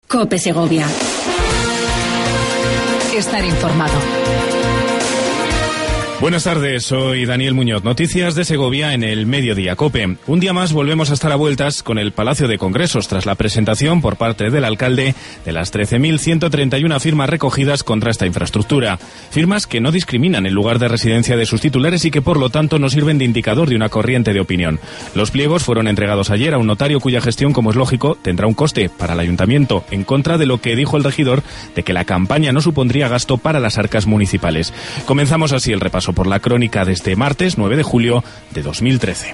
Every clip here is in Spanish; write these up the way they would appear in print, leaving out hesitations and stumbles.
COPE Segovia. Estar informado. Buenas tardes, soy Daniel Muñoz. Noticias de Segovia en el Mediodía COPE. Un día más volvemos a estar a vueltas con el Palacio de Congresos tras la presentación por parte del alcalde de las 13.131 firmas recogidas contra esta infraestructura. Firmas que no discriminan el lugar de residencia de sus titulares y que por lo tanto no sirven de indicador de una corriente de opinión. Los pliegos fueron entregados ayer a un notario cuya gestión, como es lógico, tendrá un coste para el ayuntamiento, en contra de lo que dijo el regidor de que la campaña no supondría gasto para las arcas municipales. Comenzamos así el repaso por la crónica de este martes 9 de julio de 2013.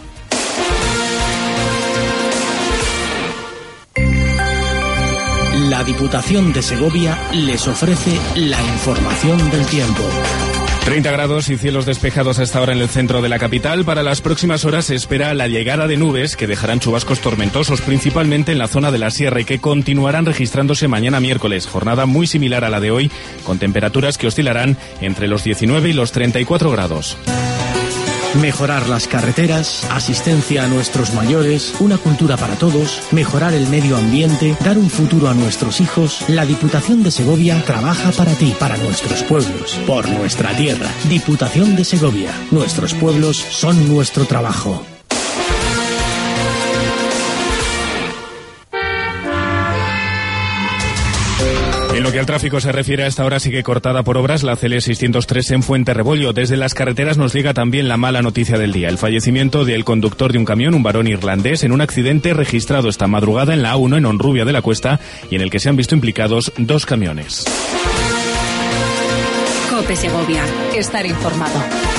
La Diputación de Segovia les ofrece la información del tiempo. 30 grados y cielos despejados a esta hora en el centro de la capital. Para las próximas horas se espera la llegada de nubes que dejarán chubascos tormentosos, principalmente en la zona de la sierra, y que continuarán registrándose mañana miércoles. Jornada muy similar a la de hoy, con temperaturas que oscilarán entre los 19 y los 34 grados. Mejorar las carreteras, asistencia a nuestros mayores, una cultura para todos, mejorar el medio ambiente, dar un futuro a nuestros hijos. La Diputación de Segovia trabaja para ti, para nuestros pueblos, por nuestra tierra. Diputación de Segovia. Nuestros pueblos son nuestro trabajo. En lo que al tráfico se refiere, a esta hora sigue cortada por obras la CL 603 en Fuenterrebollo. Desde las carreteras nos llega también la mala noticia del día: el fallecimiento del conductor de un camión, un varón irlandés, en un accidente registrado esta madrugada en la A1 en Honrubia de la Cuesta, y en el que se han visto implicados 2 camiones. COPE Segovia. Estar informado.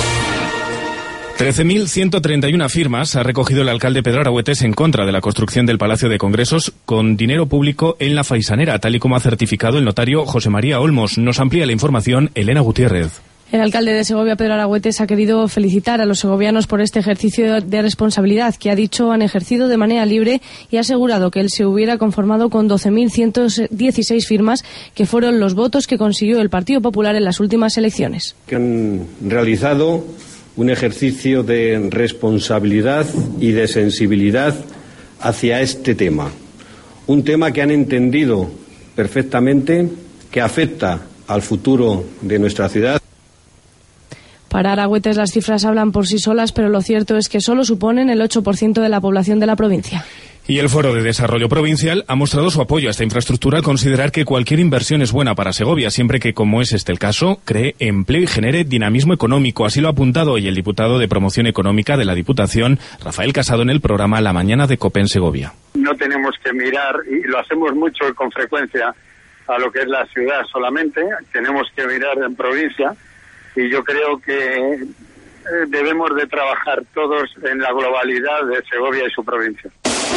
13.131 firmas ha recogido el alcalde Pedro Aragüetes en contra de la construcción del Palacio de Congresos con dinero público en La Faisanera, tal y como ha certificado el notario José María Olmos. Nos amplía la información Elena Gutiérrez. El alcalde de Segovia, Pedro Aragüetes, ha querido felicitar a los segovianos por este ejercicio de responsabilidad que ha dicho han ejercido de manera libre, y ha asegurado que él se hubiera conformado con 12.116 firmas, que fueron los votos que consiguió el Partido Popular en las últimas elecciones. Que han realizado un ejercicio de responsabilidad y de sensibilidad hacia este tema. Un tema que han entendido perfectamente, que afecta al futuro de nuestra ciudad. Para Aragüetes las cifras hablan por sí solas, pero lo cierto es que solo suponen el 8% de la población de la provincia. Y el Foro de Desarrollo Provincial ha mostrado su apoyo a esta infraestructura al considerar que cualquier inversión es buena para Segovia, siempre que, como es este el caso, cree empleo y genere dinamismo económico. Así lo ha apuntado hoy el diputado de Promoción Económica de la Diputación, Rafael Casado, en el programa La Mañana de COPE en Segovia. No tenemos que mirar, y lo hacemos mucho con frecuencia, a lo que es la ciudad solamente, tenemos que mirar en provincia, y yo creo que debemos de trabajar todos en la globalidad de Segovia y su provincia.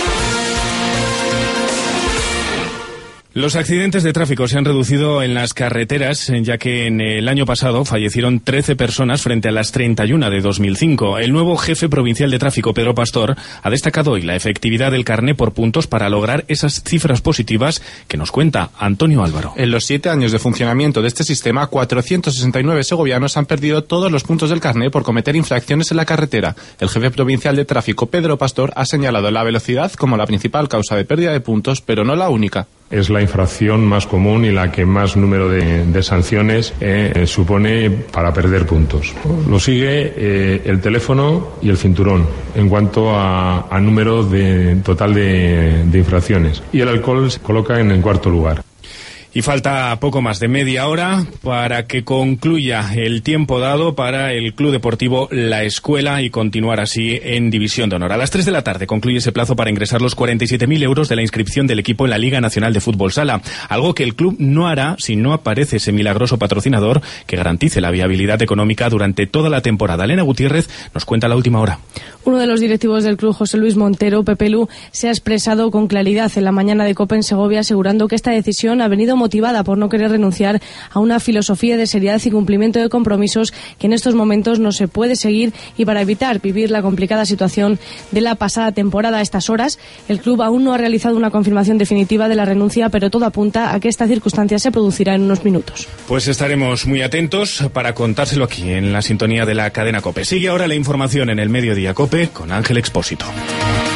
Los accidentes de tráfico se han reducido en las carreteras, ya que en el año pasado fallecieron 13 personas frente a las 31 de 2005. El nuevo jefe provincial de tráfico, Pedro Pastor, ha destacado hoy la efectividad del carné por puntos para lograr esas cifras positivas que nos cuenta Antonio Álvaro. En los 7 años de funcionamiento de este sistema, 469 segovianos han perdido todos los puntos del carné por cometer infracciones en la carretera. El jefe provincial de tráfico, Pedro Pastor, ha señalado la velocidad como la principal causa de pérdida de puntos, pero no la única. Es la infracción más común y la que más número de sanciones supone para perder puntos. Lo sigue el teléfono y el cinturón en cuanto a número total de infracciones. Y el alcohol se coloca en el cuarto lugar. Y falta poco más de media hora para que concluya el tiempo dado para el Club Deportivo La Escuela y continuar así en División de Honor. A las 3 de la tarde concluye ese plazo para ingresar los 47.000 euros de la inscripción del equipo en la Liga Nacional de Fútbol Sala, algo que el club no hará si no aparece ese milagroso patrocinador que garantice la viabilidad económica durante toda la temporada. Elena Gutiérrez nos cuenta la última hora. Uno de los directivos del club, José Luis Montero, Pepe Lu, se ha expresado con claridad en la mañana de COPE en Segovia, asegurando que esta decisión ha venido motivada por no querer renunciar a una filosofía de seriedad y cumplimiento de compromisos que en estos momentos no se puede seguir, y para evitar vivir la complicada situación de la pasada temporada a estas horas. El club aún no ha realizado una confirmación definitiva de la renuncia, pero todo apunta a que esta circunstancia se producirá en unos minutos. Pues estaremos muy atentos para contárselo aquí en la sintonía de la cadena COPE. Sigue ahora la información en el Mediodía COPE con Ángel Expósito.